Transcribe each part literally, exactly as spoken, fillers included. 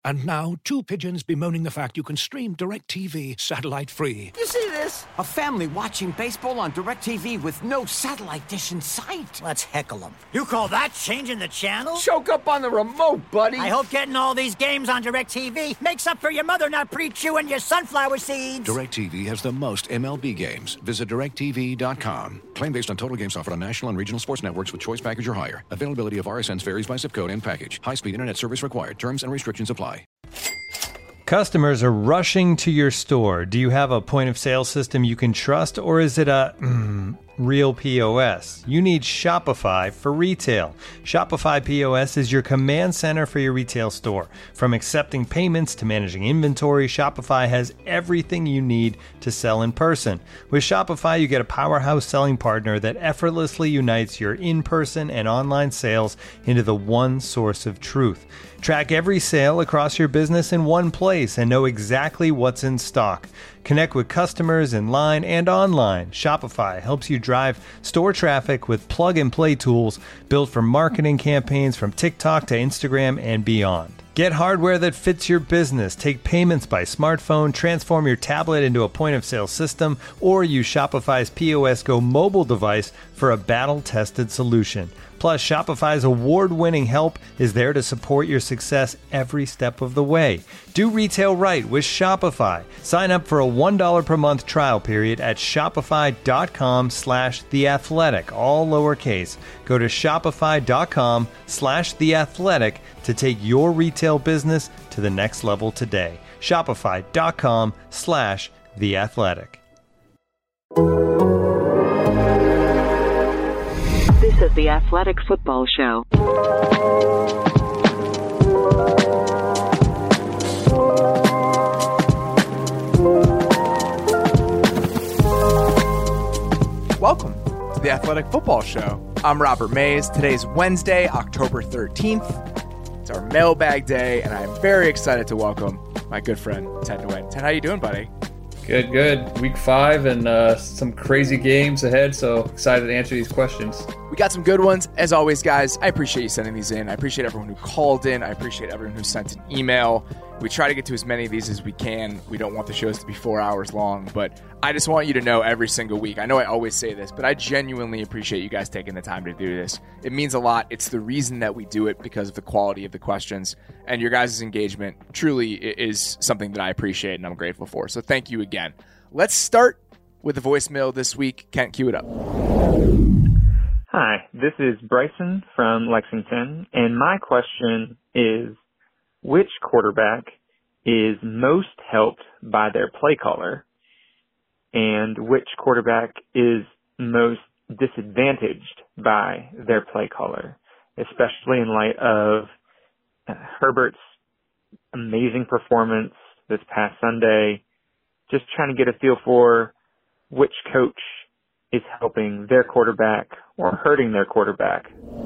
And now, two pigeons bemoaning the fact you can stream DirecTV satellite-free. You see this? A family watching baseball on DirecTV with no satellite dish in sight. Let's heckle them. You call that changing the channel? Choke up on the remote, buddy. I hope getting all these games on DirecTV makes up for your mother not pre-chewing your sunflower seeds. DirecTV has the most M L B games. Visit direct T V dot com. Claim based on total games offered on national and regional sports networks with choice package or higher. Availability of R S Ns varies by zip code and package. High-speed internet service required. Terms and restrictions apply. Customers are rushing to your store. Do you have a point-of-sale system you can trust, or is it a mm, real P O S? You need Shopify for retail. Shopify P O S is your command center for your retail store. From accepting payments to managing inventory, Shopify has everything you need to sell in person. With Shopify, you get a powerhouse selling partner that effortlessly unites your in-person and online sales into the one source of truth. Track every sale across your business in one place and know exactly what's in stock. Connect with customers in line and online. Shopify helps you drive store traffic with plug-and-play tools built for marketing campaigns from TikTok to Instagram and beyond. Get hardware that fits your business. Take payments by smartphone, transform your tablet into a point-of-sale system, or use Shopify's P O S Go mobile device for a battle-tested solution. Plus, Shopify's award-winning help is there to support your success every step of the way. Do retail right with Shopify. Sign up for a one dollar per month trial period at shopify.com slash theathletic, all lowercase. Go to shopify.com slash theathletic to take your retail business to the next level today. Shopify.com slash theathletic. This is the Athletic Football Show. Welcome to the Athletic Football Show. I'm Robert Mays. Today's Wednesday, October thirteenth. It's our mailbag day, and I'm very excited to welcome my good friend, Ted Nguyen. Ted, how you doing, buddy? Good, good. Week five and uh, some crazy games ahead, so excited to answer these questions. We got some good ones. As always, guys, I appreciate you sending these in. I appreciate everyone who called in. I appreciate everyone who sent an email. We try to get to as many of these as we can. We don't want the shows to be four hours long, but I just want you to know every single week. I know I always say this, but I genuinely appreciate you guys taking the time to do this. It means a lot. It's the reason that we do it, because of the quality of the questions, and your guys' engagement truly is something that I appreciate and I'm grateful for. So thank you again. Let's start with the voicemail this week. Kent, cue it up. Hi, this is Bryson from Lexington, and my question is, which quarterback is most helped by their play caller, and which quarterback is most disadvantaged by their play caller, especially in light of Herbert's amazing performance this past Sunday? Just trying to get a feel for which coach is helping their quarterback or hurting their quarterback.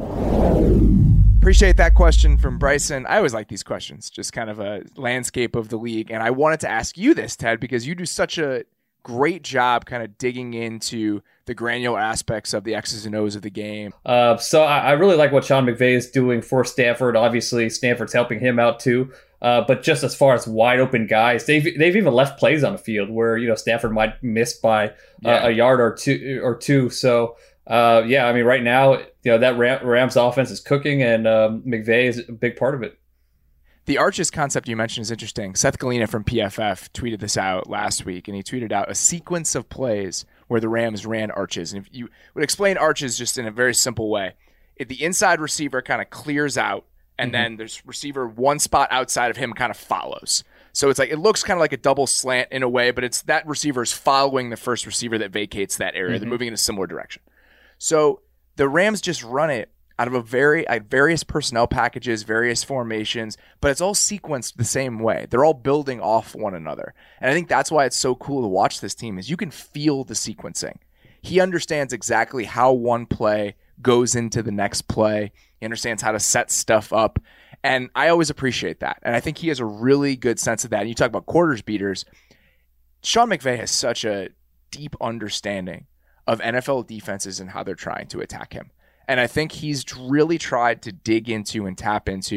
Appreciate that question from Bryson. I always like these questions, just kind of a landscape of the league. And I wanted to ask you this, Ted, because you do such a great job kind of digging into the granular aspects of the X's and O's of the game. Uh, so I, I really like what Sean McVay is doing for Stanford. Obviously, Stanford's helping him out too. Uh, but just as far as wide open guys, they've they've even left plays on the field where, you know, Stanford might miss by uh, yeah. a yard or two or two. So uh, yeah, I mean, right now, you know, that Ram, Rams offense is cooking, and um, McVay is a big part of it. The arches concept you mentioned is interesting. Seth Galina from P F F tweeted this out last week, and he tweeted out a sequence of plays where the Rams ran arches. And if you would explain arches just in a very simple way, if the inside receiver kind of clears out, and mm-hmm. then there's receiver one spot outside of him kind of follows. So it's like, it looks kind of like a double slant in a way, but it's that receiver is following the first receiver that vacates that area. Mm-hmm. They're moving in a similar direction. So the Rams just run it out of a very uh, various personnel packages, various formations, but it's all sequenced the same way. They're all building off one another. And I think that's why it's so cool to watch this team, is you can feel the sequencing. He understands exactly how one play goes into the next play. He understands how to set stuff up. And I always appreciate that. And I think he has a really good sense of that. And you talk about quarters beaters. Sean McVay has such a deep understanding of N F L defenses and how they're trying to attack him. And I think he's really tried to dig into and tap into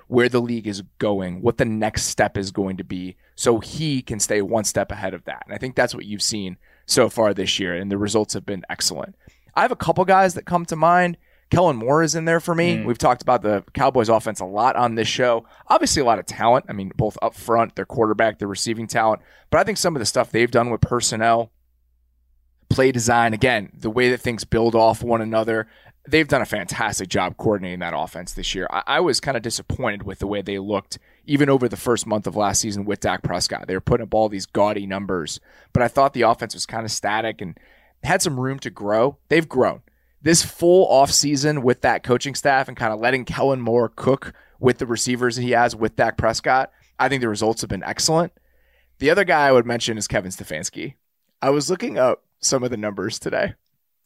where the league is going, what the next step is going to be, so he can stay one step ahead of that. And I think that's what you've seen so far this year, and the results have been excellent. I have a couple guys that come to mind. Kellen Moore is in there for me. Mm. We've talked about the Cowboys offense a lot on this show. Obviously a lot of talent. I mean, both up front, their quarterback, their receiving talent. But I think some of the stuff they've done with personnel, play design, again, the way that things build off one another, they've done a fantastic job coordinating that offense this year. I, I was kind of disappointed with the way they looked, even over the first month of last season with Dak Prescott. They were putting up all these gaudy numbers, but I thought the offense was kind of static and had some room to grow. They've grown. This full offseason with that coaching staff and kind of letting Kellen Moore cook with the receivers that he has with Dak Prescott, I think the results have been excellent. The other guy I would mention is Kevin Stefanski. I was looking up some of the numbers today.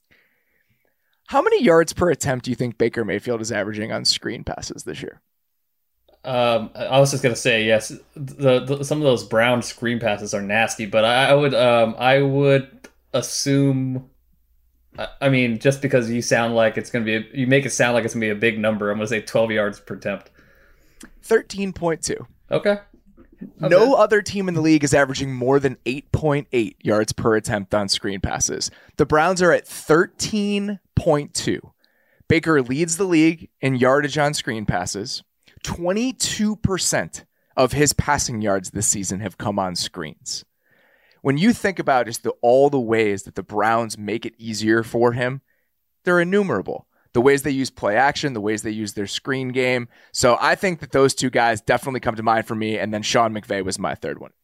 How many yards per attempt do you think Baker Mayfield is averaging on screen passes this year? Um, I was just gonna say yes. The, the some of those Brown screen passes are nasty, but I, I would um I would assume. I mean, just because you sound like it's gonna be, a, you make it sound like it's gonna be a big number. I'm gonna say twelve yards per attempt. Thirteen point two. Okay. Okay. No other team in the league is averaging more than eight point eight yards per attempt on screen passes. The Browns are at thirteen point two. Baker leads the league in yardage on screen passes. twenty-two percent of his passing yards this season have come on screens. When you think about just the, all the ways that the Browns make it easier for him, they're innumerable. The ways they use play action, the ways they use their screen game. So I think that those two guys definitely come to mind for me, and then Sean McVay was my third one.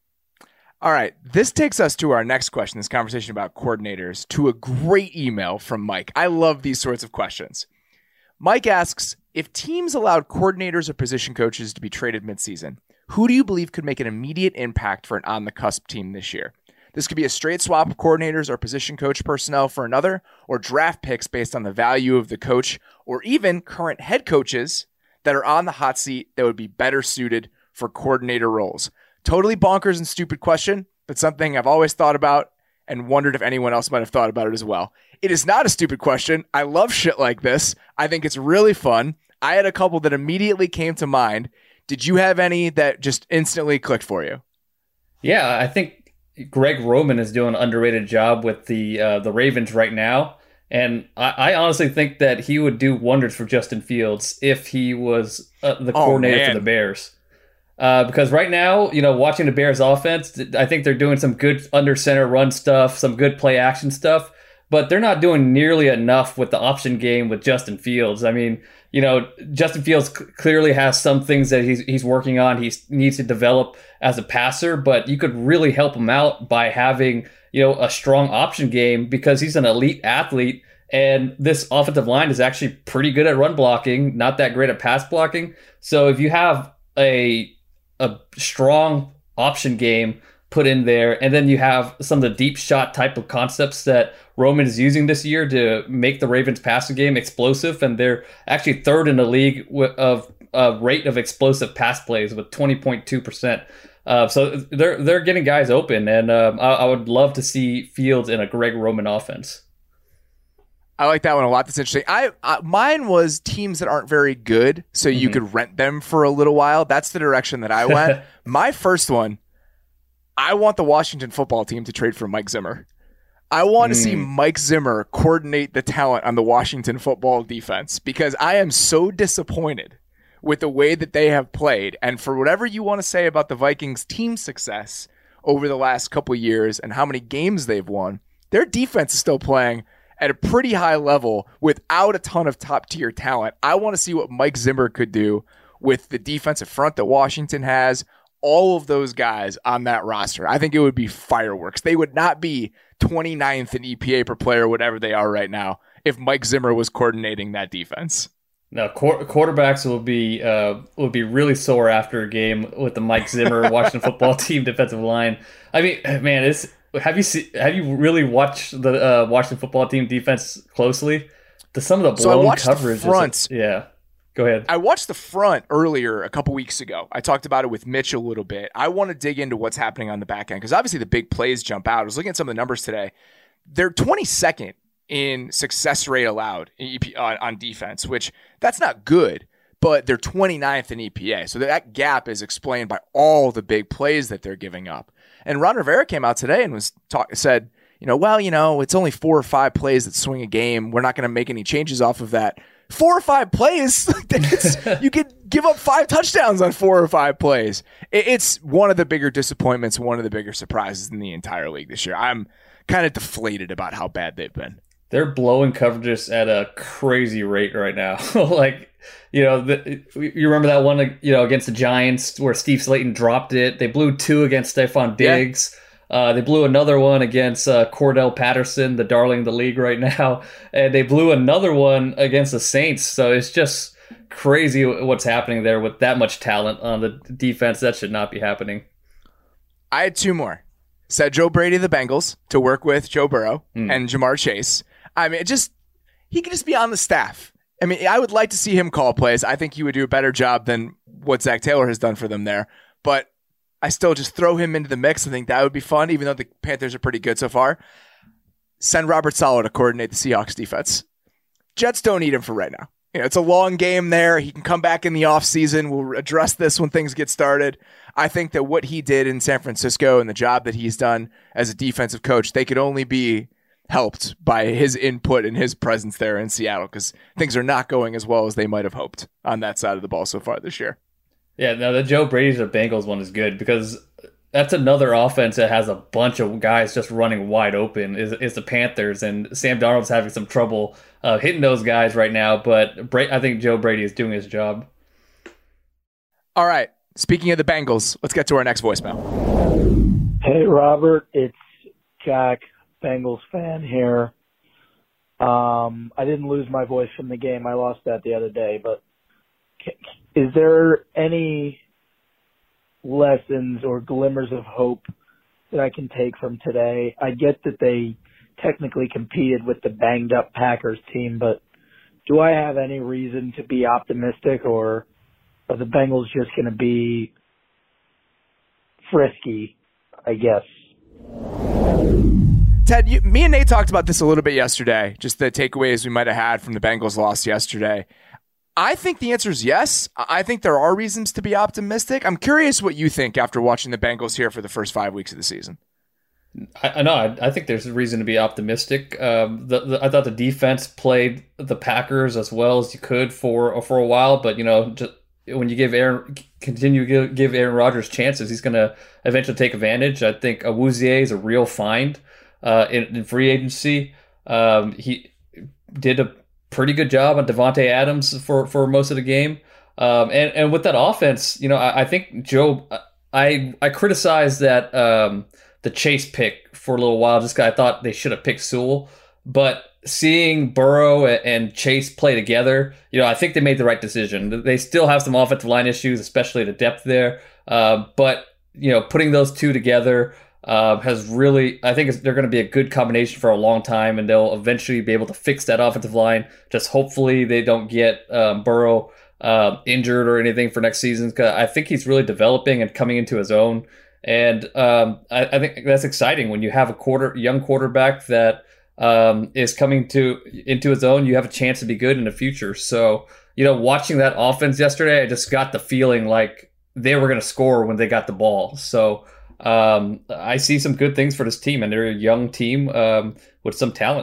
All right, this takes us to our next question, this conversation about coordinators, to a great email from Mike. I love these sorts of questions. Mike asks, if teams allowed coordinators or position coaches to be traded midseason, who do you believe could make an immediate impact for an on-the-cusp team this year? This could be a straight swap of coordinators or position coach personnel for another, or draft picks based on the value of the coach, or even current head coaches that are on the hot seat that would be better suited for coordinator roles. Totally bonkers and stupid question, but something I've always thought about and wondered if anyone else might have thought about it as well. It is not a stupid question. I love shit like this. I think it's really fun. I had a couple that immediately came to mind. Did you have any that just instantly clicked for you? Yeah, I think Greg Roman is doing an underrated job with the uh, the Ravens right now. And I, I honestly think that he would do wonders for Justin Fields if he was uh, the oh, coordinator man. for the Bears. Uh, because right now, you know, watching the Bears offense, I think they're doing some good under center run stuff, some good play action stuff, but they're not doing nearly enough with the option game with Justin Fields. I mean, you know, Justin Fields c- clearly has some things that he's he's working on. He needs to develop as a passer, but you could really help him out by having, you know, a strong option game because he's an elite athlete. And this offensive line is actually pretty good at run blocking, not that great at pass blocking. So if you have a a strong option game put in there, and then you have some of the deep shot type of concepts that Roman is using this year to make the Ravens passing game explosive, and they're actually third in the league of uh, rate of explosive pass plays with twenty point two percent. Uh, so they're they're getting guys open, and um, I, I would love to see Fields in a Greg Roman offense. I like that one a lot. That's interesting. I, I mine was teams that aren't very good, so mm-hmm. you could rent them for a little while. That's the direction that I went. My first one, I want the Washington football team to trade for Mike Zimmer. I want mm. to see Mike Zimmer coordinate the talent on the Washington football defense because I am so disappointed with the way that they have played. And for whatever you want to say about the Vikings team success over the last couple of years and how many games they've won, their defense is still playing at a pretty high level without a ton of top-tier talent. I want to see what Mike Zimmer could do with the defensive front that Washington has, all of those guys on that roster. I think it would be fireworks. They would not be twenty-ninth in E P A per player, whatever they are right now, if Mike Zimmer was coordinating that defense. No, qu- quarterbacks will be uh, will be really sore after a game with the Mike Zimmer Washington football team defensive line. I mean, man, it's Have you see, have you really watched the uh, Washington football team defense closely? The, some of the blown so I watched coverage. The front. Is, yeah, go ahead. I watched the front earlier a couple weeks ago. I talked about it with Mitch a little bit. I want to dig into what's happening on the back end because obviously the big plays jump out. I was looking at some of the numbers today. They're twenty-second in success rate allowed on, on defense, which that's not good. but they're twenty-ninth in E P A. So that gap is explained by all the big plays that they're giving up. And Ron Rivera came out today and was talk, said, you know, well, you know, it's only four or five plays that swing a game. We're not going to make any changes off of that. Four or five plays, you could give up five touchdowns on four or five plays. It's one of the bigger disappointments, one of the bigger surprises in the entire league this year. I'm kind of deflated about how bad they've been. They're blowing coverages at a crazy rate right now. Like, you know, the, you remember that one, you know, against the Giants where Steve Slayton dropped it. They blew two against Stephon Diggs. Yeah. Uh, they blew another one against uh, Cordell Patterson, the darling of the league right now. And they blew another one against the Saints. So it's just crazy what's happening there with that much talent on the defense. That should not be happening. I had two more. Said Joe Brady of the Bengals to work with Joe Burrow mm. and Jamar Chase. I mean, it just he could just be on the staff. I mean, I would like to see him call plays. I think he would do a better job than what Zach Taylor has done for them there. But I still just throw him into the mix. I think that would be fun, even though the Panthers are pretty good so far. Send Robert Saleh to coordinate the Seahawks defense. Jets don't need him for right now. You know, it's a long game there. He can come back in the offseason. We'll address this when things get started. I think that what he did in San Francisco and the job that he's done as a defensive coach, they could only be helped by his input and his presence there in Seattle because things are not going as well as they might have hoped on that side of the ball so far this year. Yeah, no, the Joe Brady's the Bengals one is good because that's another offense that has a bunch of guys just running wide open is, is the Panthers, and Sam Darnold's having some trouble uh, hitting those guys right now, but Bra- I think Joe Brady is doing his job. All right, speaking of the Bengals, let's get to our next voicemail. Hey, Robert, it's Jack, Bengals fan here. Um, I didn't lose my voice from the game. I lost that the other day, but is there any lessons or glimmers of hope that I can take from today? I get that they technically competed with the banged up Packers team, but do I have any reason to be optimistic, or are the Bengals just going to be frisky, I guess? Ted, you, me and Nate talked about this a little bit yesterday, just the takeaways we might have had from the Bengals loss yesterday. I think the answer is yes. I think there are reasons to be optimistic. I'm curious what you think after watching the Bengals here for the first five weeks of the season. I know. I, I think there's a reason to be optimistic. Um, the, the, I thought the defense played the Packers as well as you could for for a while, but you know, just, when you give Aaron continue to give, give Aaron Rodgers chances, he's going to eventually take advantage. I think Awuzie is a real find uh, in, in free agency. Um, he did a pretty good job on Devontae Adams for, for most of the game. Um, and, and with that offense, you know, I, I think Joe, I I criticized that um, the Chase pick for a little while just because I thought they should have picked Sewell. But seeing Burrow and Chase play together, you know, I think they made the right decision. They still have some offensive line issues, especially the depth there. Uh, but, you know, putting those two together uh, has really, I think they're going to be a good combination for a long time, and they'll eventually be able to fix that offensive line. Just hopefully they don't get um, Burrow uh, injured or anything for next season, because I think he's really developing and coming into his own. And um, I, I think that's exciting when you have a quarter young quarterback that um, is coming to into his own. You have a chance to be good in the future. So, you know, watching that offense yesterday, I just got the feeling like they were going to score when they got the ball. So um, I see some good things for this team, and they're a young team um, with some talent.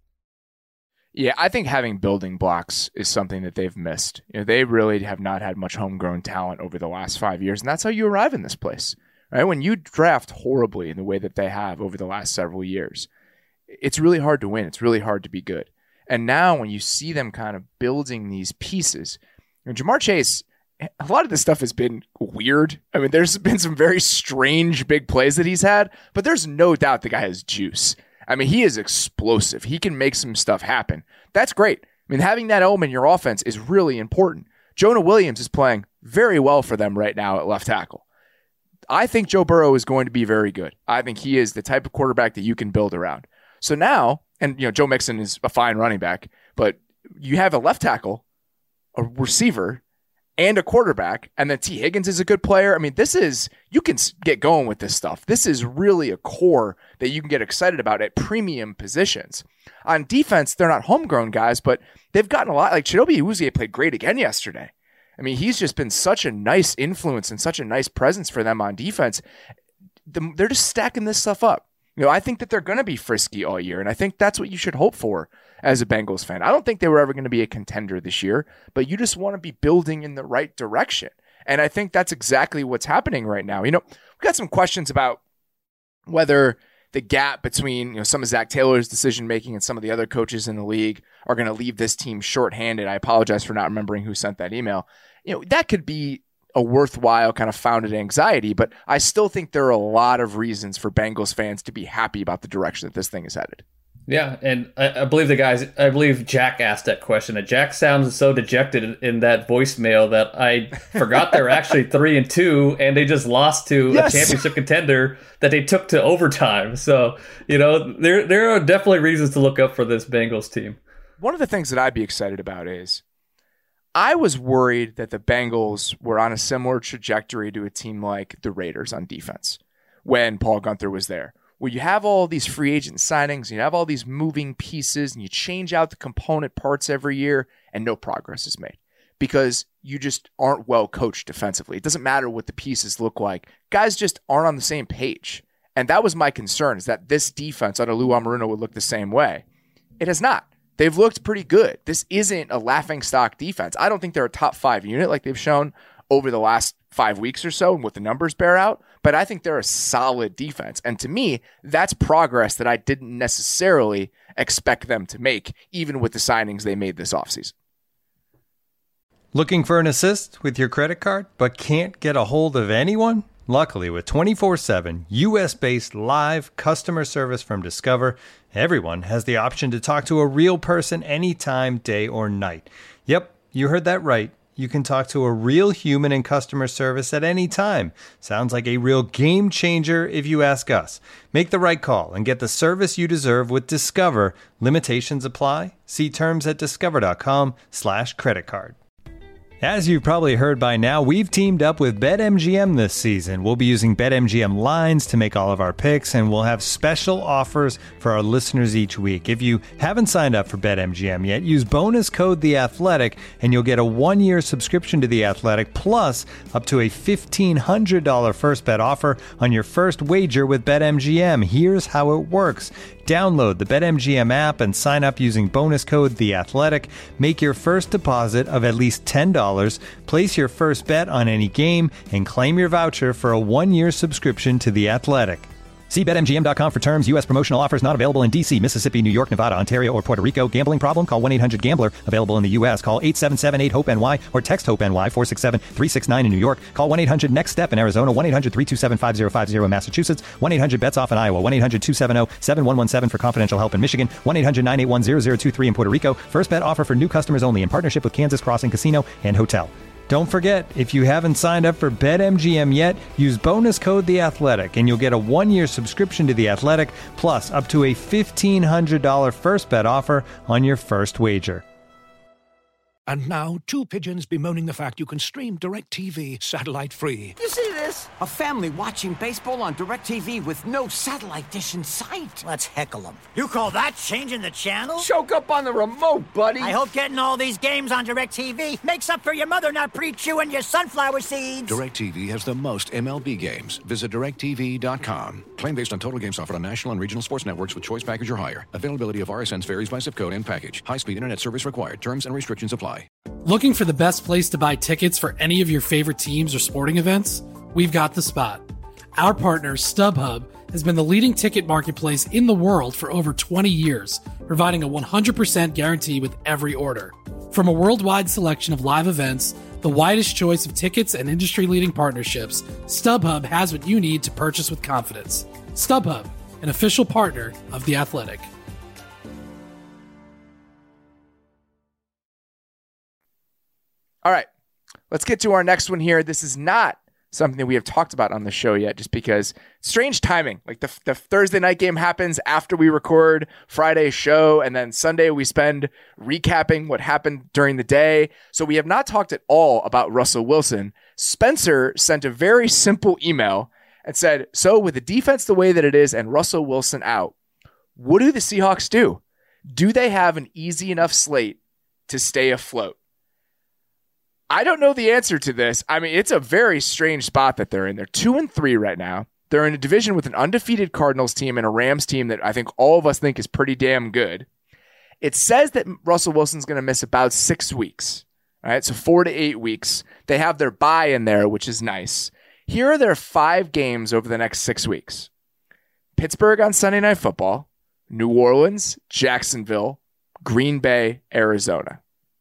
Yeah, I think having building blocks is something that they've missed. You know, they really have not had much homegrown talent over the last five years, and that's how you arrive in this place. Right? When you draft horribly in the way that they have over the last several years, it's really hard to win. It's really hard to be good. And now when you see them kind of building these pieces, you know, Jamar Chase, a lot of this stuff has been weird. I mean, there's been some very strange big plays that he's had, but there's no doubt the guy has juice. I mean, he is explosive. He can make some stuff happen. That's great. I mean, having that element in your offense is really important. Jonah Williams is playing very well for them right now at left tackle. I think Joe Burrow is going to be very good. I think he is the type of quarterback that you can build around. So now, and you know, Joe Mixon is a fine running back, but you have a left tackle, a receiver, and a quarterback, and then T. Higgins is a good player. I mean, this is, you can get going with this stuff. This is really a core that you can get excited about at premium positions. On defense, they're not homegrown guys, but they've gotten a lot. Like Chidobe Awuzie played great again yesterday. I mean, he's just been such a nice influence and such a nice presence for them on defense. The, they're just stacking this stuff up. You know, I think that they're going to be frisky all year, and I think that's what you should hope for as a Bengals fan. I don't think they were ever going to be a contender this year, but you just want to be building in the right direction. And I think that's exactly what's happening right now. You know, we've got some questions about whether the gap between, you know, some of Zach Taylor's decision-making and some of the other coaches in the league are going to leave this team shorthanded. I apologize for not remembering who sent that email. You know, that could be a worthwhile kind of founded anxiety, but I still think there are a lot of reasons for Bengals fans to be happy about the direction that this thing is headed. Yeah, and I, I believe the guys, I believe Jack asked that question, and Jack sounds so dejected in, in that voicemail that I forgot they're actually three and two, and they just lost to yes. a championship contender that they took to overtime. So, you know, there there are definitely reasons to look up for this Bengals team. One of the things that I'd be excited about is I was worried that the Bengals were on a similar trajectory to a team like the Raiders on defense when Paul Guenther was there, where you have all these free agent signings, you have all these moving pieces, and you change out the component parts every year, and no progress is made because you just aren't well coached defensively. It doesn't matter what the pieces look like. Guys just aren't on the same page. And that was my concern, is that this defense under Lou Anarumo would look the same way. It has not. They've looked pretty good. This isn't a laughingstock defense. I don't think they're a top five unit like they've shown over the last five weeks or so and what the numbers bear out, but I think they're a solid defense. And to me, that's progress that I didn't necessarily expect them to make, even with the signings they made this offseason. Looking for an assist with your credit card, but can't get a hold of anyone? Luckily, with twenty-four seven U S-based live customer service from Discover, everyone has the option to talk to a real person anytime, day or night. Yep, you heard that right. You can talk to a real human in customer service at any time. Sounds like a real game changer if you ask us. Make the right call and get the service you deserve with Discover. Limitations apply. See terms at discover.com slash credit card. As you've probably heard by now, we've teamed up with BetMGM this season. We'll be using BetMGM lines to make all of our picks, and we'll have special offers for our listeners each week. If you haven't signed up for BetMGM yet, use bonus code The Athletic, and you'll get a one-year subscription to The Athletic, plus up to a fifteen hundred dollars first bet offer on your first wager with BetMGM. Here's how it works. Download the BetMGM app and sign up using bonus code The Athletic. Make your first deposit of at least ten dollars. Place your first bet on any game and claim your voucher for a one-year subscription to The Athletic. See Bet M G M dot com for terms. U S promotional offers not available in D C, Mississippi, New York, Nevada, Ontario, or Puerto Rico. Gambling problem? Call one eight hundred gambler. Available in the U S. Call eight seven seven eight hope N Y or text HOPE-NY four six seven three six nine in New York. Call one eight hundred next step in Arizona. one eight hundred three two seven five zero five zero in Massachusetts. one eight hundred bets off in Iowa. one eight hundred two seven zero seven one one seven for confidential help in Michigan. one eight hundred nine eight one zero zero two three in Puerto Rico. First bet offer for new customers only in partnership with Kansas Crossing Casino and Hotel. Don't forget, if you haven't signed up for BetMGM yet, use bonus code The Athletic, and you'll get a one-year subscription to The Athletic, plus up to a fifteen hundred dollars first bet offer on your first wager. And now, two pigeons bemoaning the fact you can stream DirecTV satellite-free. You see this? A family watching baseball on DirecTV with no satellite dish in sight. Let's heckle them. You call that changing the channel? Choke up on the remote, buddy. I hope getting all these games on DirecTV makes up for your mother not pre-chewing your sunflower seeds. DirecTV has the most M L B games. Visit direct T V dot com. Claim based on total games offered on national and regional sports networks with choice package or higher. Availability of R S Ns varies by zip code and package. High-speed internet service required. Terms and restrictions apply. Looking for the best place to buy tickets for any of your favorite teams or sporting events? We've got the spot. Our partner, StubHub, has been the leading ticket marketplace in the world for over twenty years, providing a one hundred percent guarantee with every order. From a worldwide selection of live events, the widest choice of tickets, and industry-leading partnerships, StubHub has what you need to purchase with confidence. StubHub, an official partner of The Athletic. All right, let's get to our next one here. This is not something that we have talked about on the show yet, just because strange timing. Like the, the Thursday night game happens after we record Friday's show, and then Sunday we spend recapping what happened during the day. So we have not talked at all about Russell Wilson. Spencer sent a very simple email and said, so with the defense the way that it is and Russell Wilson out, what do the Seahawks do? Do they have an easy enough slate to stay afloat? I don't know the answer to this. I mean, it's a very strange spot that they're in. They're two and three right now. They're in a division with an undefeated Cardinals team and a Rams team that I think all of us think is pretty damn good. It says that Russell Wilson's going to miss about six weeks. All right, so four to eight weeks. They have their bye in there, which is nice. Here are their five games over the next six weeks. Pittsburgh on Sunday Night Football, New Orleans, Jacksonville, Green Bay, Arizona.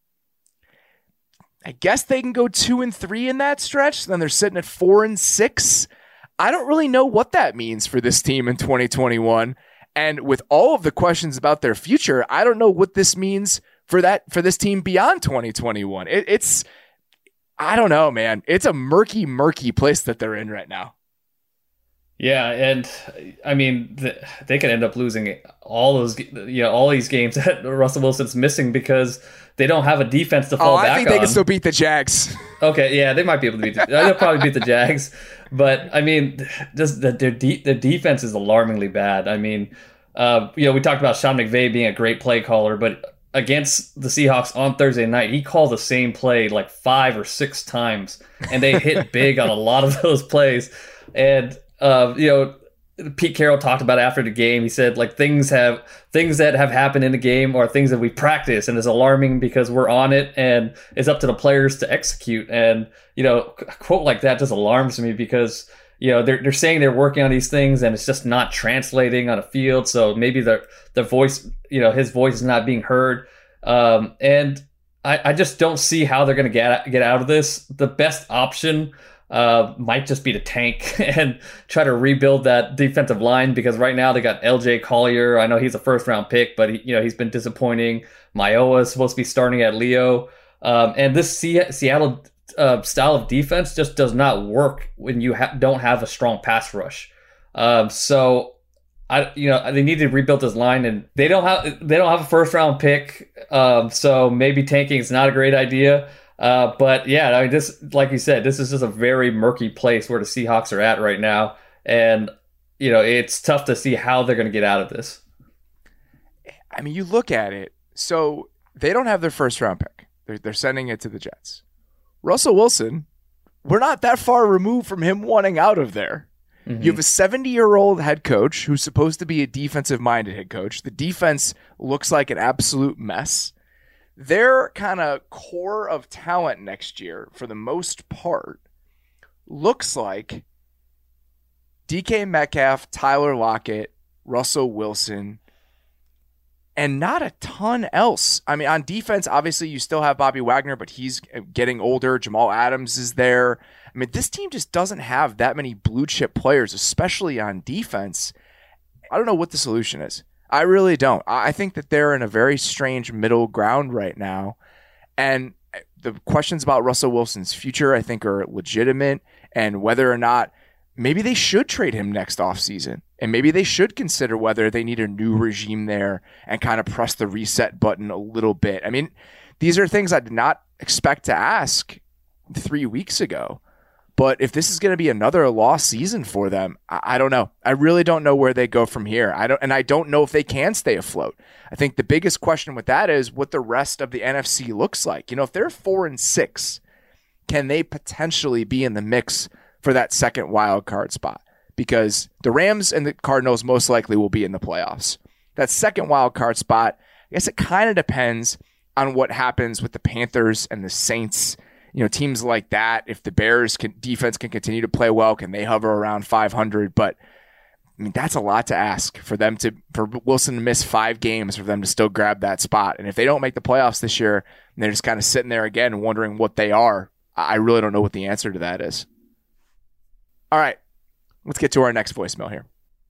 I guess they can go two and three in that stretch. Then they're sitting at four and six. I don't really know what that means for this team in twenty twenty-one. And with all of the questions about their future, I don't know what this means for that for this team beyond twenty twenty-one. It, it's, I don't know, man. It's a murky, murky place that they're in right now. Yeah, and I mean, the, they could end up losing all those, you know, all these games that Russell Wilson's missing because they don't have a defense to fall oh, back on. I think they can still beat the Jags. Okay, yeah, they might be able to beat. The, they'll probably beat the Jags, but I mean, just the, their de- the defense is alarmingly bad. I mean, uh, you know, we talked about Sean McVay being a great play caller, but against the Seahawks on Thursday night, he called the same play like five or six times, and they hit big on a lot of those plays, and. Uh, you know, Pete Carroll talked about after the game. He said, like, things have things that have happened in the game are things that we practice, and it's alarming because we're on it, and it's up to the players to execute. And you know, a quote like that just alarms me because you know they're they're saying they're working on these things, and it's just not translating on a field. So maybe the the voice, you know, his voice is not being heard. Um, and I, I just don't see how they're going to get get out of this. The best option. Uh, might just be to tank and try to rebuild that defensive line because right now they got L J Collier. I know he's a first round pick, but he, you know he's been disappointing. Maioa is supposed to be starting at Leo, um, and this C- Seattle uh, style of defense just does not work when you ha- don't have a strong pass rush. Um, so I, you know, they need to rebuild this line, and they don't have they don't have a first round pick. Um, so maybe tanking is not a great idea. Uh, but yeah, I mean, this, like you said, this is just a very murky place where the Seahawks are at right now. And, you know, it's tough to see how they're going to get out of this. I mean, you look at it. So they don't have their first round pick. They're, they're sending it to the Jets. Russell Wilson, we're not that far removed from him wanting out of there. Mm-hmm. You have a seventy-year-old head coach who's supposed to be a defensive-minded head coach. The defense looks like an absolute mess. Their kind of core of talent next year, for the most part, looks like D K Metcalf, Tyler Lockett, Russell Wilson, and not a ton else. I mean, on defense, obviously, you still have Bobby Wagner, but he's getting older. Jamal Adams is there. I mean, this team just doesn't have that many blue-chip players, especially on defense. I don't know what the solution is. I really don't. I think that they're in a very strange middle ground right now. And the questions about Russell Wilson's future, I think, are legitimate, and whether or not maybe they should trade him next offseason. And maybe they should consider whether they need a new regime there and kind of press the reset button a little bit. I mean, these are things I did not expect to ask three weeks ago. But if this is going to be another lost season for them, I, I don't know. I really don't know where they go from here. I don't, and I don't know if they can stay afloat. I think the biggest question with that is what the rest of the N F C looks like. You know, if they're four and six, can they potentially be in the mix for that second wild card spot? Because the Rams and the Cardinals most likely will be in the playoffs. That second wild card spot, I guess it kind of depends on what happens with the Panthers and the Saints. You know, teams like that, if the Bears can, defense can continue to play well, can they hover around five hundred? But I mean, that's a lot to ask for them to, for Wilson to miss five games for them to still grab that spot. And if they don't make the playoffs this year, and they're just kind of sitting there again wondering what they are, I really don't know what the answer to that is. All right, let's get to our next voicemail here.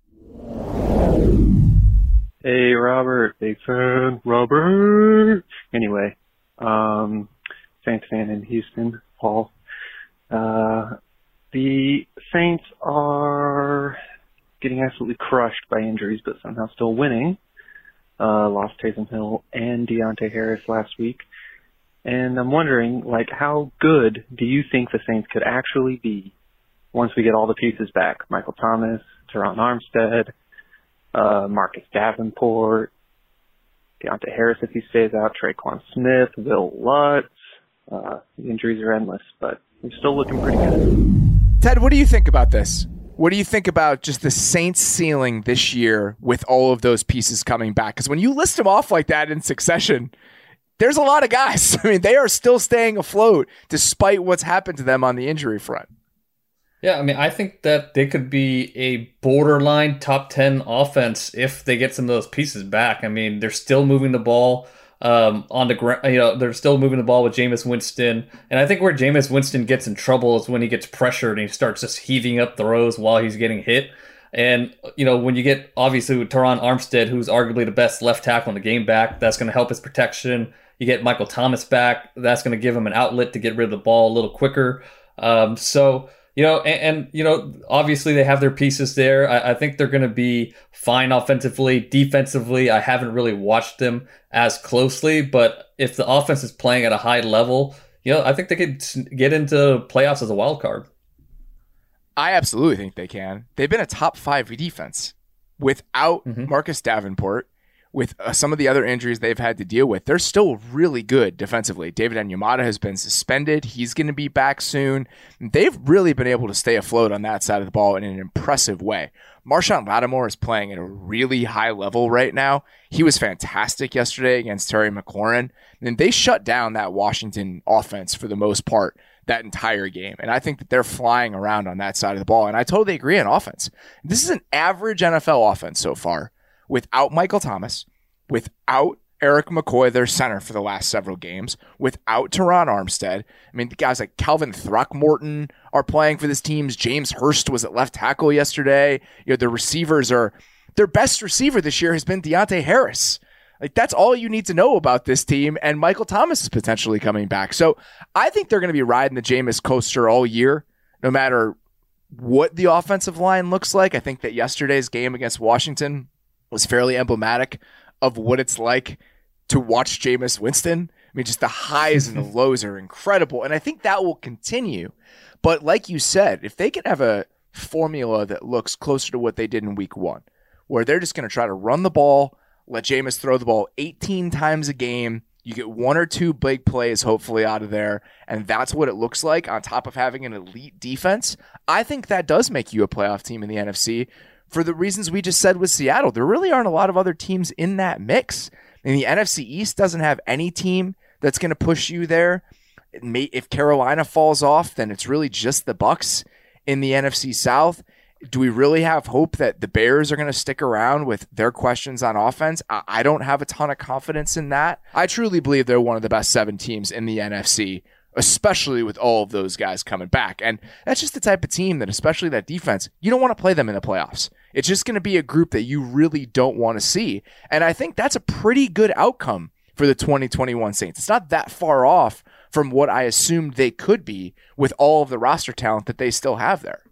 Hey, Robert, big fan, Robert. Anyway, um, Saints fan in Houston, Paul. Uh, the Saints are getting absolutely crushed by injuries, but somehow still winning. Uh, lost Taysom Hill and Deontay Harris last week. And I'm wondering, like, how good do you think the Saints could actually be once we get all the pieces back? Michael Thomas, Teron Armstead, uh, Marcus Davenport, Deontay Harris if he stays out, Traquan Smith, Will Lutz, uh, the injuries are endless, but they're still looking pretty good. Ted, what do you think about this? What do you think about just the Saints ceiling this year with all of those pieces coming back? Because when you list them off like that in succession, there's a lot of guys. I mean, they are still staying afloat despite what's happened to them on the injury front. Yeah, I mean, I think that they could be a borderline top ten offense if they get some of those pieces back. I mean, they're still moving the ball um, on the ground. You know, they're still moving the ball with Jameis Winston. And I think where Jameis Winston gets in trouble is when he gets pressured and he starts just heaving up throws while he's getting hit. And, you know, when you get, obviously, with Teron Armstead, who's arguably the best left tackle in the game, back, that's going to help his protection. You get Michael Thomas back. That's going to give him an outlet to get rid of the ball a little quicker. Um, so... You know, and, and, you know, obviously they have their pieces there. I, I think they're going to be fine offensively. Defensively, I haven't really watched them as closely. But if the offense is playing at a high level, you know, I think they could get into playoffs as a wild card. I absolutely think they can. They've been a top five defense without mm-hmm. Marcus Davenport. With uh, some of the other injuries they've had to deal with, they're still really good defensively. David Onyemata has been suspended. He's going to be back soon. They've really been able to stay afloat on that side of the ball in an impressive way. Marshawn Lattimore is playing at a really high level right now. He was fantastic yesterday against Terry McLaurin. And they shut down that Washington offense for the most part that entire game. And I think that they're flying around on that side of the ball. And I totally agree on offense. This is an average N F L offense so far. Without Michael Thomas, without Eric McCoy, their center for the last several games, without Teron Armstead. I mean, the guys like Calvin Throckmorton are playing for this team. James Hurst was at left tackle yesterday. You know, the receivers are, their best receiver this year has been Deontay Harris. Like, that's all you need to know about this team, and Michael Thomas is potentially coming back. So I think they're going to be riding the Jameis coaster all year, no matter what the offensive line looks like. I think that yesterday's game against Washington was fairly emblematic of what it's like to watch Jameis Winston. I mean, just the highs and the lows are incredible. And I think that will continue. But like you said, if they can have a formula that looks closer to what they did in week one, where they're just going to try to run the ball, let Jameis throw the ball eighteen times a game, you get one or two big plays hopefully out of there, and that's what it looks like on top of having an elite defense, I think that does make you a playoff team in the N F C. For the reasons we just said with Seattle, there really aren't a lot of other teams in that mix. I mean, the N F C East doesn't have any team that's going to push you there. It may, if Carolina falls off, then it's really just the Bucs in the N F C South. Do we really have hope that the Bears are going to stick around with their questions on offense? I, I don't have a ton of confidence in that. I truly believe they're one of the best seven teams in the N F C, especially with all of those guys coming back. And that's just the type of team that, especially that defense, you don't want to play them in the playoffs. It's just going to be a group that you really don't want to see. And I think that's a pretty good outcome for the twenty twenty-one Saints. It's not that far off from what I assumed they could be with all of the roster talent that they still have there.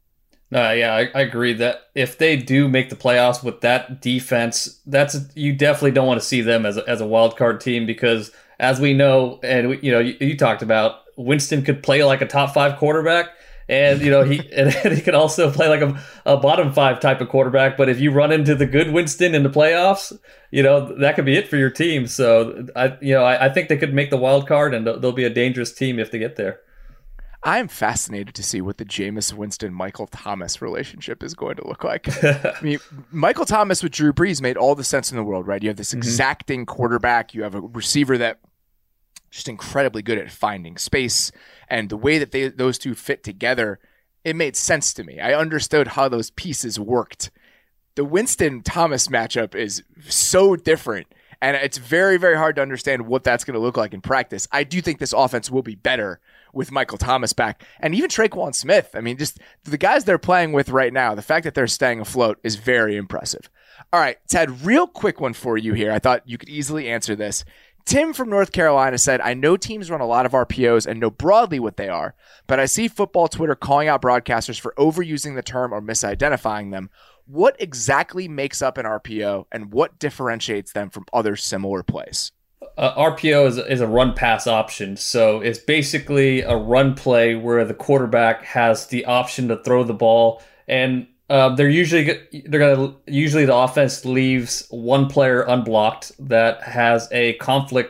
No, yeah, I, I agree that if they do make the playoffs with that defense, that's you definitely don't want to see them as a, as a wild card team because, as we know, and we, you know, you, you talked about, Winston could play like a top five quarterback, and you know he and he could also play like a, a bottom five type of quarterback. But if you run into the good Winston in the playoffs, you know that could be it for your team. So I, you know, I, I think they could make the wild card, and they'll be a dangerous team if they get there. I am fascinated to see what the Jameis Winston-Michael Thomas relationship is going to look like. I mean, Michael Thomas with Drew Brees made all the sense in the world, right? You have this exacting mm-hmm. quarterback. You have a receiver that just incredibly good at finding space. And the way that they those two fit together, it made sense to me. I understood how those pieces worked. The Winston-Thomas matchup is so different. And it's very, very hard to understand what that's going to look like in practice. I do think this offense will be better with Michael Thomas back. And even Traquan Smith. I mean, just the guys they're playing with right now, the fact that they're staying afloat is very impressive. All right, Ted, real quick one for you here. I thought you could easily answer this. Tim from North Carolina said, I know teams run a lot of R P Os and know broadly what they are, but I see football Twitter calling out broadcasters for overusing the term or misidentifying them. What exactly makes up an R P O, and what differentiates them from other similar plays? Uh, R P O is, is a run pass option. So it's basically a run play where the quarterback has the option to throw the ball. And uh, they're usually they're gonna usually the offense leaves one player unblocked that has a conflict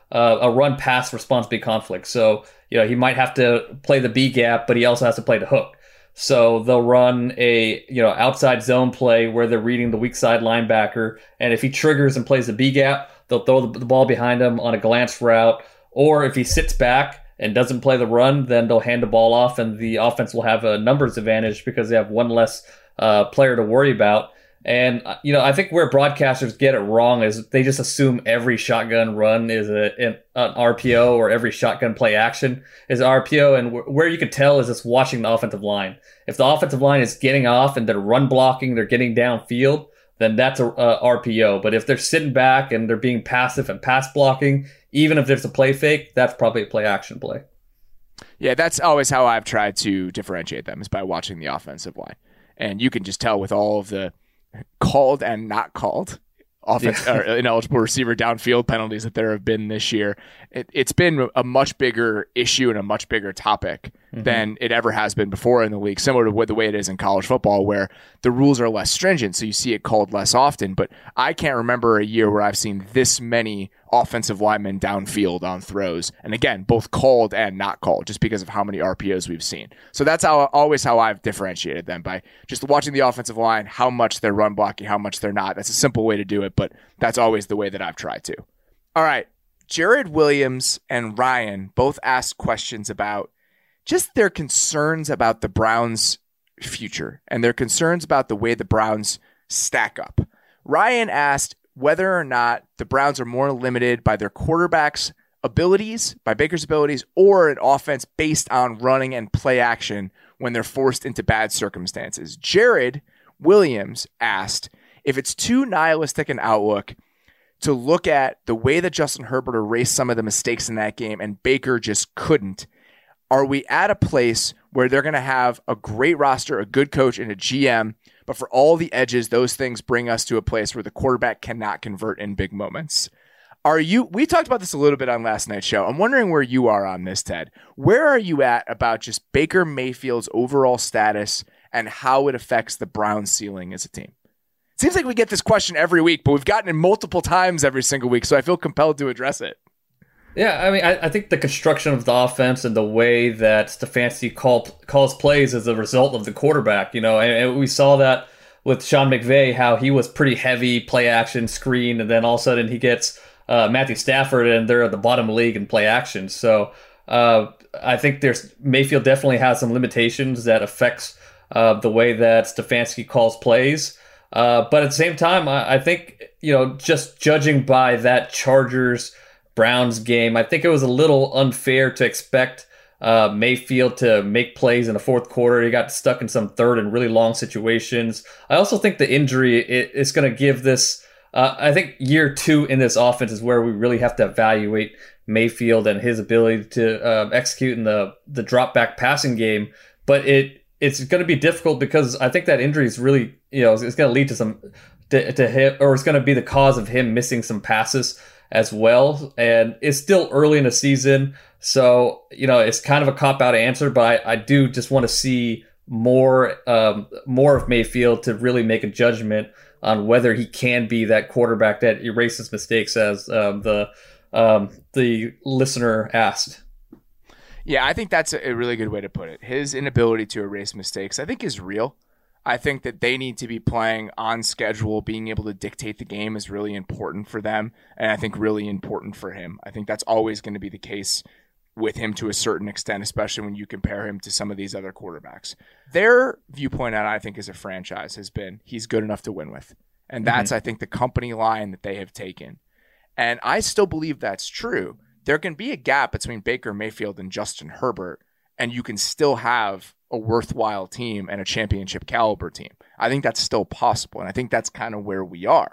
uh, a run pass response big conflict. So, you know, he might have to play the B gap, but he also has to play the hook. So they'll run a, you know, outside zone play where they're reading the weak side linebacker. And if he triggers and plays the B gap, they'll throw the, the ball behind him on a glance route. Or if he sits back and doesn't play the run, then they'll hand the ball off and the offense will have a numbers advantage because they have one less uh, player to worry about. And, you know, I think where broadcasters get it wrong is they just assume every shotgun run is a, an, an R P O or every shotgun play action is R P O. And where you can tell is just watching the offensive line. If the offensive line is getting off and they're run blocking, they're getting downfield, then that's a, a R P O. But if they're sitting back and they're being passive and pass blocking, even if there's a play fake, that's probably a play action play. Yeah, that's always how I've tried to differentiate them, is by watching the offensive line. And you can just tell with all of the called and not called offense yeah. or ineligible receiver downfield penalties that there have been this year. It, it's been a much bigger issue and a much bigger topic mm-hmm. than it ever has been before in the league, similar to what the way it is in college football, where the rules are less stringent, so you see it called less often. But I can't remember a year where I've seen this many offensive linemen downfield on throws, and again, both called and not called, just because of how many R P Os we've seen. So that's how always how I've differentiated them, by just watching the offensive line, how much they're run blocking, how much they're not. That's a simple way to do it, but that's always the way that I've tried to. All right, Jared Williams and Ryan both asked questions about just their concerns about the Browns' future and their concerns about the way the Browns stack up. Ryan asked whether or not the Browns are more limited by their quarterback's abilities, by Baker's abilities, or an offense based on running and play action when they're forced into bad circumstances. Jared Williams asked if it's too nihilistic an outlook to look at the way that Justin Herbert erased some of the mistakes in that game and Baker just couldn't. Are we at a place where they're going to have a great roster, a good coach, and a G M, but for all the edges, those things bring us to a place where the quarterback cannot convert in big moments? Are you? We talked about this a little bit on last night's show. I'm wondering where you are on this, Ted. Where are you at about just Baker Mayfield's overall status and how it affects the Browns' ceiling as a team? It seems like we get this question every week, but we've gotten it multiple times every single week, so I feel compelled to address it. Yeah, I mean, I, I think the construction of the offense and the way that Stefanski call, calls plays is a result of the quarterback, you know, and, and we saw that with Sean McVay, how he was pretty heavy play action screen, and then all of a sudden he gets uh, Matthew Stafford, and they're at the bottom of the league in play action. So uh, I think there's Mayfield definitely has some limitations that affects uh, the way that Stefanski calls plays. Uh, but at the same time, I, I think, you know, just judging by that Chargers Browns game, I think it was a little unfair to expect uh, Mayfield to make plays in the fourth quarter. He got stuck in some third and really long situations. I also think the injury it, it's going to give this. Uh, I think year two in this offense is where we really have to evaluate Mayfield and his ability to uh, execute in the the drop back passing game. But it it's going to be difficult because I think that injury is really, you know, it's going to lead to some to, to him, or it's going to be the cause of him missing some passes as well. And it's still early in the season, so, you know, it's kind of a cop-out answer, but I, I do just want to see more um, more of Mayfield to really make a judgment on whether he can be that quarterback that erases mistakes, as um, the um, the listener asked. Yeah, I think that's a really good way to put it. His inability to erase mistakes, I think, is real. I think that they need to be playing on schedule. Being able to dictate the game is really important for them, and I think really important for him. I think that's always going to be the case with him to a certain extent, especially when you compare him to some of these other quarterbacks. Their viewpoint on, I think, as a franchise has been he's good enough to win with. And that's, mm-hmm. I think, the company line that they have taken. And I still believe that's true. There can be a gap between Baker Mayfield and Justin Herbert, and you can still have a worthwhile team and a championship caliber team. I think that's still possible, and I think that's kind of where we are.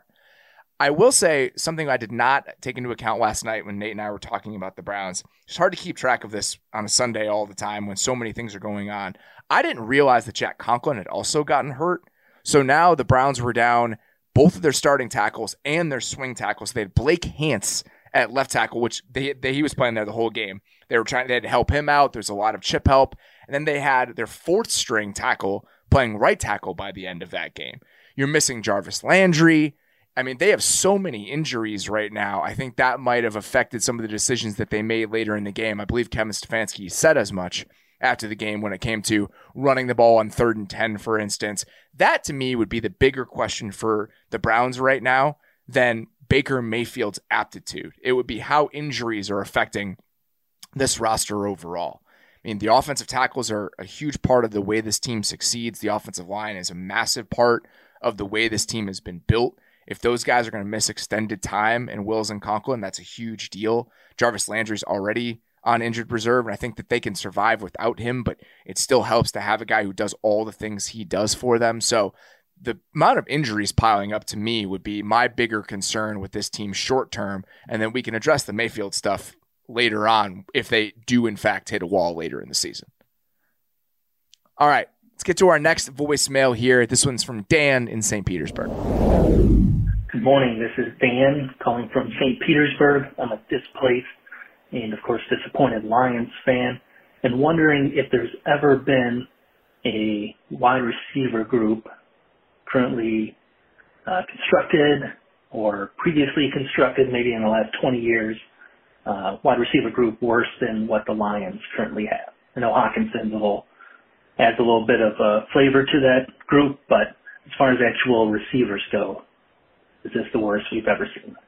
I will say something I did not take into account last night when Nate and I were talking about the Browns. It's hard to keep track of this on a Sunday all the time when so many things are going on. I didn't realize that Jack Conklin had also gotten hurt. So now the Browns were down both of their starting tackles and their swing tackles. They had Blake Hance at left tackle, which they, they he was playing there the whole game. They were trying they had to help him out. There's a lot of chip help. And then they had their fourth string tackle playing right tackle by the end of that game. You're missing Jarvis Landry. I mean, they have so many injuries right now. I think that might have affected some of the decisions that they made later in the game. I believe Kevin Stefanski said as much after the game when it came to running the ball on third and ten, for instance. That, to me, would be the bigger question for the Browns right now than Baker Mayfield's aptitude. It would be how injuries are affecting this roster overall. I mean, the offensive tackles are a huge part of the way this team succeeds. The offensive line is a massive part of the way this team has been built. If those guys are going to miss extended time, and Wills and Conklin, that's a huge deal. Jarvis Landry's already on injured reserve, and I think that they can survive without him, but it still helps to have a guy who does all the things he does for them. So the amount of injuries piling up, to me, would be my bigger concern with this team short term, and then we can address the Mayfield stuff later on if they do, in fact, hit a wall later in the season. All right, let's get to our next voicemail here. This one's from Dan in Saint Petersburg. Good morning. This is Dan calling from Saint Petersburg. I'm a displaced and, of course, disappointed Lions fan, and wondering if there's ever been a wide receiver group currently uh, constructed or previously constructed, maybe in the last twenty years, uh, wide receiver group worse than what the Lions currently have. I know Hawkinson's a little, adds a little bit of uh, flavor to that group, but as far as actual receivers go, is this the worst we've ever seen?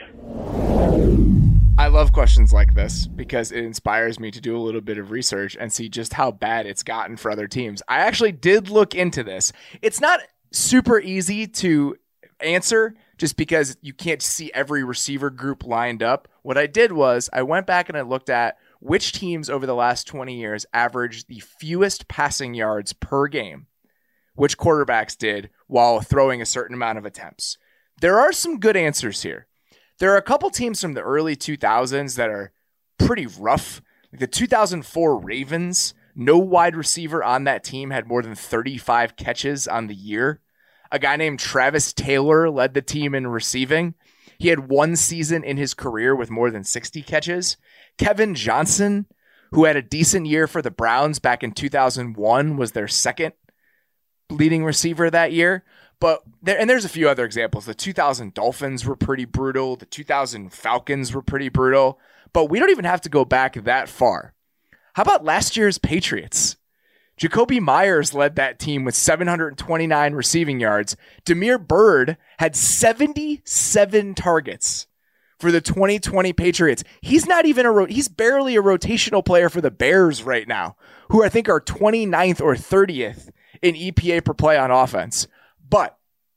Thanks. I love questions like this because it inspires me to do a little bit of research and see just how bad it's gotten for other teams. I actually did look into this. It's not super easy to answer just because you can't see every receiver group lined up. What I did was I went back and I looked at which teams over the last twenty years averaged the fewest passing yards per game, which quarterbacks did while throwing a certain amount of attempts. There are some good answers here. There are a couple teams from the early two thousands that are pretty rough. Like the two thousand four Ravens, no wide receiver on that team had more than thirty-five catches on the year. A guy named Travis Taylor led the team in receiving. He had one season in his career with more than sixty catches. Kevin Johnson, who had a decent year for the Browns back in two thousand one, was their second leading receiver that year. But there, and there's a few other examples. The two thousand Dolphins were pretty brutal. The two thousand Falcons were pretty brutal. But we don't even have to go back that far. How about last year's Patriots? Jacoby Myers led that team with seven hundred twenty-nine receiving yards. Damiere Byrd had seventy-seven targets for the twenty twenty Patriots. He's not even a, he's barely a rotational player for the Bears right now, who I think are twenty-ninth or thirtieth in E P A per play on offense. But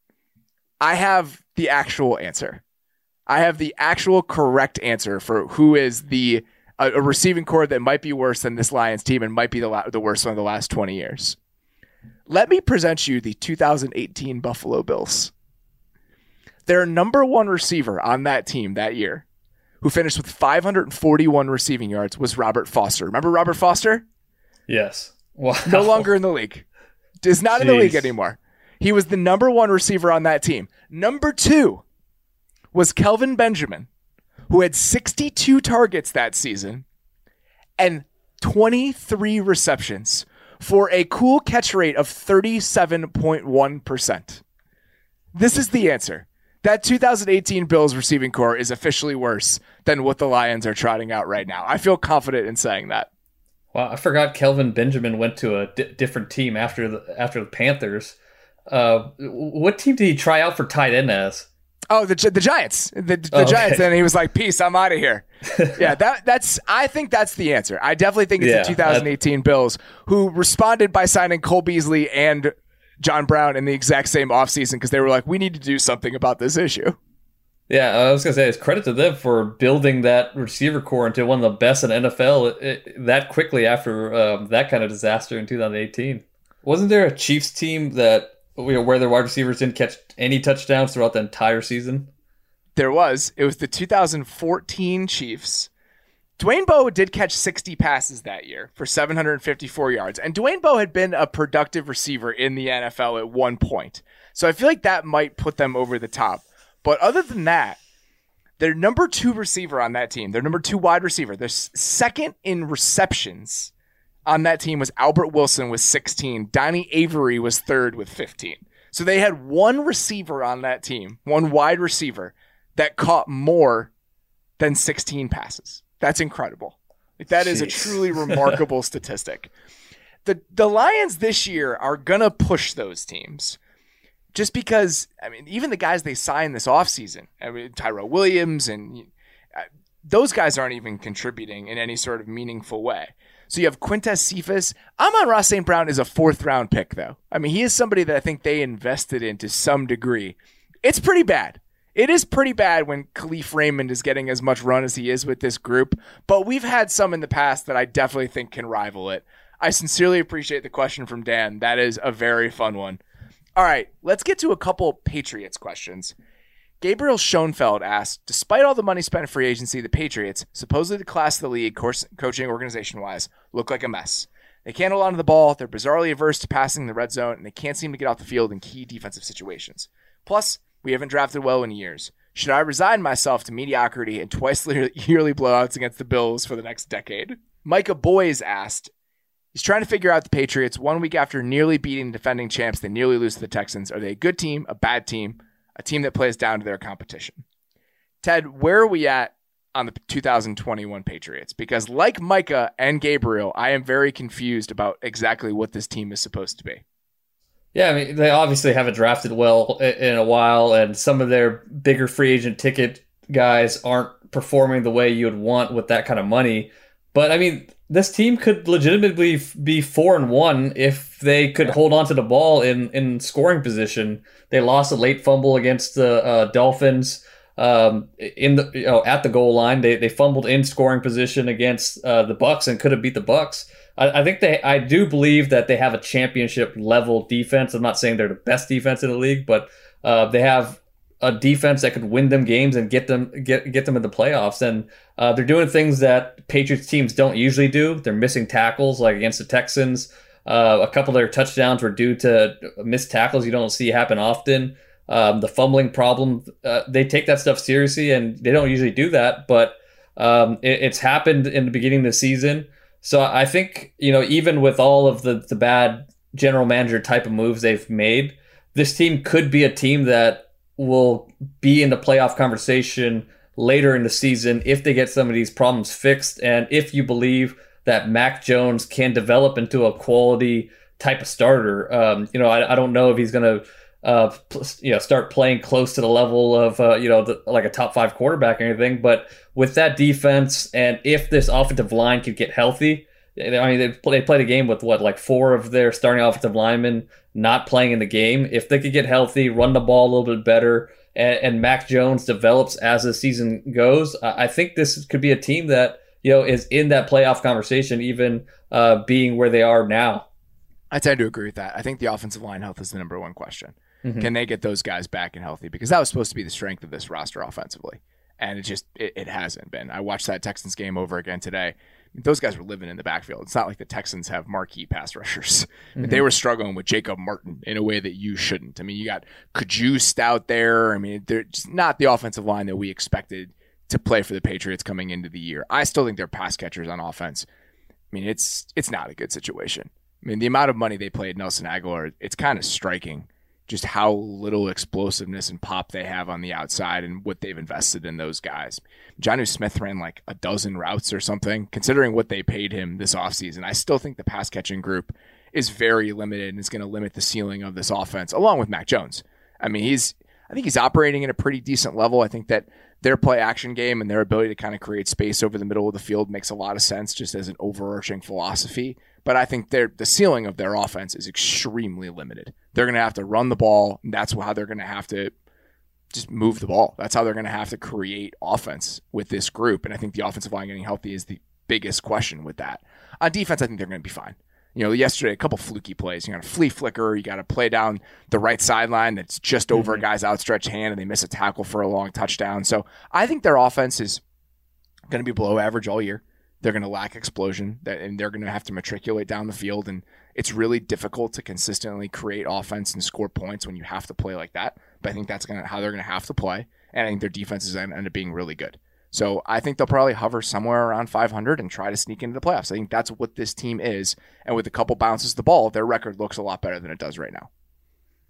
I have the actual answer. I have the actual correct answer for who is the a, a receiving core that might be worse than this Lions team and might be the, la- the worst one of the last twenty years. Let me present you the two thousand eighteen Buffalo Bills. Their number one receiver on that team that year, who finished with five hundred forty-one receiving yards, was Robert Foster. Remember Robert Foster? Yes. Wow. No longer in the league. Is not Jeez. in the league anymore. He was the number one receiver on that team. Number two was Kelvin Benjamin, who had sixty-two targets that season and twenty-three receptions for a cool catch rate of thirty-seven point one percent. This is the answer. That two thousand eighteen Bills receiving core is officially worse than what the Lions are trotting out right now. I feel confident in saying that. Wow, I forgot Kelvin Benjamin went to a di- different team after the after the Panthers. Uh, what team did he try out for tight end as? Oh, the the Giants. The, the oh, okay. Giants. And he was like, "Peace, I'm out of here." yeah, that that's. I think that's the answer. I definitely think it's yeah, the twenty eighteen that... Bills who responded by signing Cole Beasley and John Brown in the exact same offseason because they were like, "We need to do something about this issue." Yeah, I was gonna say it's credit to them for building that receiver core into one of the best in N F L it, it, that quickly after um, that kind of disaster in two thousand eighteen. Wasn't there a Chiefs team that? Where their wide receivers didn't catch any touchdowns throughout the entire season? There was. It was the two thousand fourteen Chiefs. Dwayne Bowe did catch sixty passes that year for seven hundred fifty-four yards. And Dwayne Bowe had been a productive receiver in the N F L at one point. So I feel like that might put them over the top. But other than that, their number two receiver on that team, their number two wide receiver, their second in receptions on that team was Albert Wilson with sixteen. Donnie Avery was third with fifteen. So they had one receiver on that team, one wide receiver, that caught more than sixteen passes. That's incredible. Like, that Jeez. is a truly remarkable statistic. The the Lions this year are going to push those teams just because, I mean, even the guys they signed this offseason, I mean, Tyrell Williams, and uh, those guys aren't even contributing in any sort of meaningful way. So you have Quintez Cephas. Amon-Ra Saint Brown is a fourth round pick, though. I mean, he is somebody that I think they invested in to some degree. It's pretty bad. It is pretty bad when Khalif Raymond is getting as much run as he is with this group, but we've had some in the past that I definitely think can rival it. I sincerely appreciate the question from Dan. That is a very fun one. All right, let's get to a couple Patriots questions. Gabriel Schoenfeld asked, despite all the money spent in free agency, the Patriots, supposedly the class of the league, course, coaching organization-wise, look like a mess. They can't hold on to the ball, they're bizarrely averse to passing the red zone, and they can't seem to get off the field in key defensive situations. Plus, we haven't drafted well in years. Should I resign myself to mediocrity and twice yearly blowouts against the Bills for the next decade? Micah Boys asked, he's trying to figure out the Patriots one week after nearly beating the defending champs. They nearly lose to the Texans. Are they a good team, a bad team, a team that plays down to their competition? Ted, where are we at on the two thousand twenty-one Patriots? Because like Micah and Gabriel, I am very confused about exactly what this team is supposed to be. Yeah, I mean, they obviously haven't drafted well in a while, and some of their bigger free agent ticket guys aren't performing the way you would want with that kind of money. But, I mean, this team could legitimately be four and one if they could hold on to the ball in, in scoring position. They lost a late fumble against the uh, Dolphins um, in the you know, at the goal line. They they fumbled in scoring position against uh, the Bucs and could have beat the Bucs. I, I think they I do believe that they have a championship level defense. I'm not saying they're the best defense in the league, but uh, they have a defense that could win them games and get them get get them in the playoffs. And uh, they're doing things that Patriots teams don't usually do. They're missing tackles, like against the Texans. Uh, a couple of their touchdowns were due to missed tackles you don't see happen often. Um, the fumbling problem, uh, they take that stuff seriously, and they don't usually do that. But um, it, it's happened in the beginning of the season. So I think, you know, even with all of the, the bad general manager type of moves they've made, this team could be a team that will be in the playoff conversation later in the season if they get some of these problems fixed, and if you believe that Mac Jones can develop into a quality type of starter. Um, you know, I, I don't know if he's going to uh, you know start playing close to the level of uh, you know the, like a top five quarterback or anything, but with that defense, and if this offensive line could get healthy, I mean, they, play, they played a game with what, like four of their starting offensive linemen not playing in the game. If they could get healthy, run the ball a little bit better, and, and Mac Jones develops as the season goes, I think this could be a team that, you know, is in that playoff conversation, even uh, being where they are now. I tend to agree with that. I think the offensive line health is the number one question. Mm-hmm. Can they get those guys back and healthy? Because that was supposed to be the strength of this roster offensively. And it just, it, it hasn't been. I watched that Texans game over again today. Those guys were living in the backfield. It's not like the Texans have marquee pass rushers. Mm-hmm. They were struggling with Jacob Martin in a way that you shouldn't. I mean, you got Cajuste out there. I mean, they're just not the offensive line that we expected to play for the Patriots coming into the year. I still think they're pass catchers on offense. I mean, it's it's not a good situation. I mean, the amount of money they paid Nelson Aguilar, it's kind of striking just how little explosiveness and pop they have on the outside and what they've invested in those guys. Jonnu Smith ran like a dozen routes or something, considering what they paid him this offseason. I still think the pass catching group is very limited and is going to limit the ceiling of this offense, along with Mac Jones. I mean, he's I think he's operating at a pretty decent level. I think that their play action game and their ability to kind of create space over the middle of the field makes a lot of sense just as an overarching philosophy. But I think the ceiling of their offense is extremely limited. They're going to have to run the ball, and that's how they're going to have to just move the ball. That's how they're going to have to create offense with this group. And I think the offensive line getting healthy is the biggest question with that. On defense, I think they're going to be fine. You know, yesterday, a couple fluky plays. You got a flea flicker. You got to play down the right sideline that's just over mm-hmm. a guy's outstretched hand, and they miss a tackle for a long touchdown. So I think their offense is going to be below average all year. They're going to lack explosion, and they're going to have to matriculate down the field. And it's really difficult to consistently create offense and score points when you have to play like that. But I think that's going to how they're going to have to play. And I think their defense is going to end up being really good. So I think they'll probably hover somewhere around five hundred and try to sneak into the playoffs. I think that's what this team is. And with a couple bounces of the ball, their record looks a lot better than it does right now.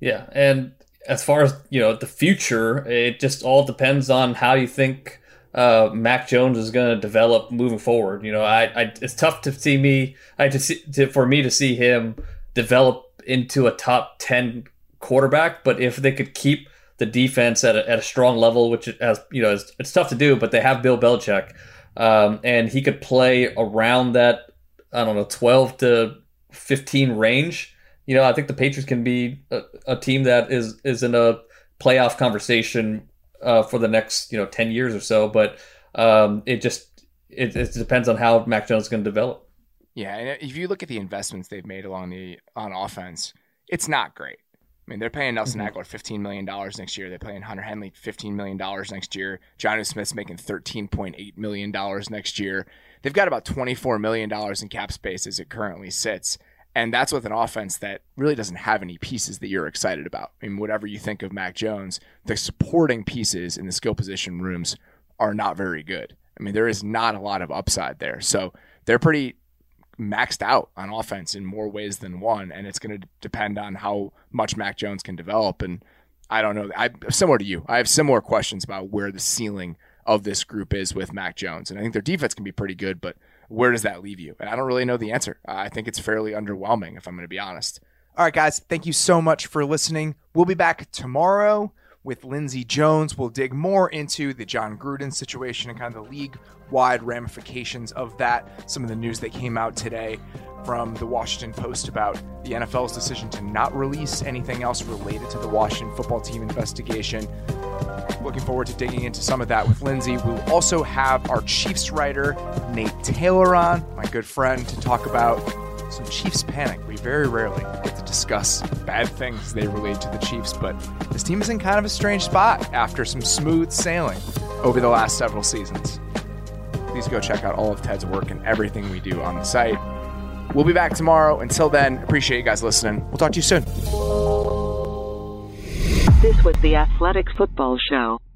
Yeah, and as far as, you know, the future, it just all depends on how you think uh, Mac Jones is going to develop moving forward. You know, I, I it's tough to see me, I to see to, for me to see him develop into a top ten quarterback. But if they could keep the defense at a, at a strong level, which it has, you know, it's, it's tough to do, but they have Bill Belichick, um, and he could play around that, I don't know, twelve to fifteen range. You know, I think the Patriots can be a, a team that is is in a playoff conversation uh, for the next, you know, ten years or so. But um, it just it, it depends on how Mac Jones is going to develop. Yeah, and if you look at the investments they've made along the on offense, it's not great. I mean, they're paying Nelson mm-hmm. Aguilar fifteen million dollars next year. They're paying Hunter Henley fifteen million dollars next year. Jonnu Smith's making thirteen point eight million dollars next year. They've got about twenty-four million dollars in cap space as it currently sits. And that's with an offense that really doesn't have any pieces that you're excited about. I mean, whatever you think of Mac Jones, the supporting pieces in the skill position rooms are not very good. I mean, there is not a lot of upside there. So they're pretty maxed out on offense in more ways than one, and it's going to depend on how much Mac Jones can develop. And I don't know. I similar to you, I have similar questions about where the ceiling of this group is with Mac Jones. And I think their defense can be pretty good, but where does that leave you? And I don't really know the answer. I think it's fairly underwhelming, if I'm going to be honest. All right, guys, thank you so much for listening. We'll be back tomorrow with Lindsey Jones. We'll dig more into the John Gruden situation and kind of the league-wide ramifications of that. Some of the news that came out today from the Washington Post about the N F L's decision to not release anything else related to the Washington football team investigation. Looking forward to digging into some of that with Lindsey. We'll also have our Chiefs writer, Nate Taylor, on, my good friend, to talk about some Chiefs panic. We very rarely get to discuss bad things they relate to the Chiefs, but this team is in kind of a strange spot after some smooth sailing over the last several seasons. Please go check out all of Ted's work and everything we do on the site. We'll be back tomorrow. Until then, appreciate you guys listening. We'll talk to you soon. This was the Athletic Football Show.